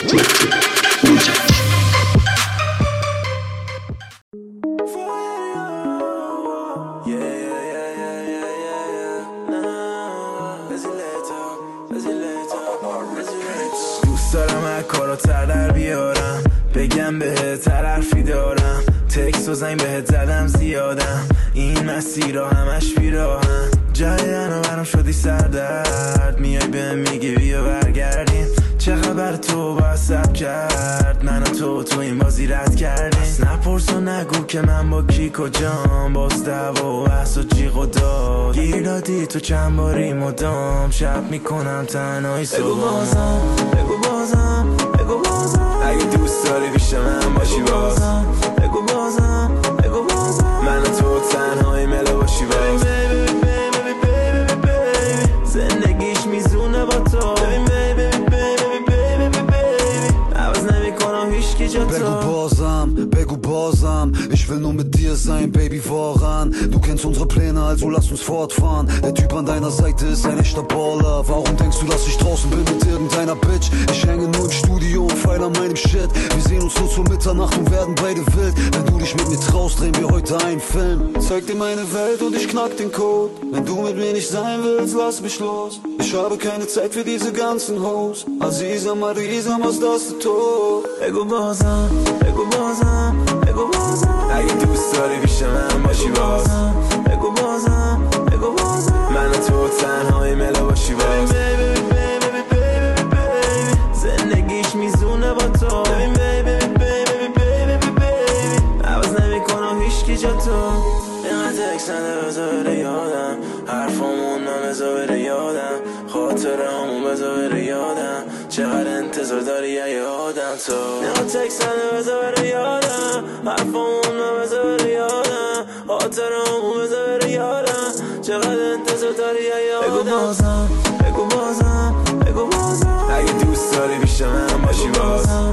دوست دارم هر کاراتر در بیارم، بگم بهت هر حرفی دارم، تکس و زنگ بهت زدم زیادم، این مسیرها همش بیراهن، جریانو برام شدی سردرد، میای بهم میگی بیا برگردیم، چه خبر تو با سب کرد، من و تو این بازی رد کردیم، نپرس و نگو که من با کی کجام، باز دعوا و بحث و جیغ و داد، گیر دادی تو چند باری مدام، شب میکنم تنهایی صبح، بگو بازم بگو بازم بگو بازم، اگه دوست داری پیش من باشی بازم، بگو بازم بگو بازم، من و تو تنهایی مله باشی باز، زندگیش میزونه با تو، Begu Borsam, Begu Borsam, ich will nur mit dir sein, Baby, voran. Du kennst unsere Pläne, also lass uns fortfahren. Der Typ an deiner Seite ist ein echter Baller. Warum denkst du, dass ich draußen bin mit irgendeiner Bitch? Ich hänge nur im Studio und feil an meinem Shit. Wir sehen uns nur zur Mitternacht und werden beide wild. Wenn du dich mit mir traust, drehen wir heute einen Film. Zeig dir meine Welt und ich knack den Code. Wenn du mit mir nicht sein willst, lass mich los. Ich habe keine Zeit für diese ganzen Hoes. Aziza, Marisa, was das du tust? بگو بازم بگو بازم بگو بازم، اگه دوست داری پیش من باشی باز، بگو بازم بگو بازم، من و تو تنهایی مله باشی باز، زندگیش میزونه با تو، عوض نمیکنم هیچکی جا تو، اینقدر تکس نده بذار بره یادم، حرفامون بذار بره یادم، خاطرامون بذار بره یادم، چقدر انتظار داری یه آدم تو، اینقدر تکس نده بذار بره یادم، حرفامون بذار بره یادم، خاطرامون بذار بره یادم، چقدر انتظار داری یه آدم، بگو بازم بگو بازم بگو بازم، اگه دوست داری پیش من باشی باز،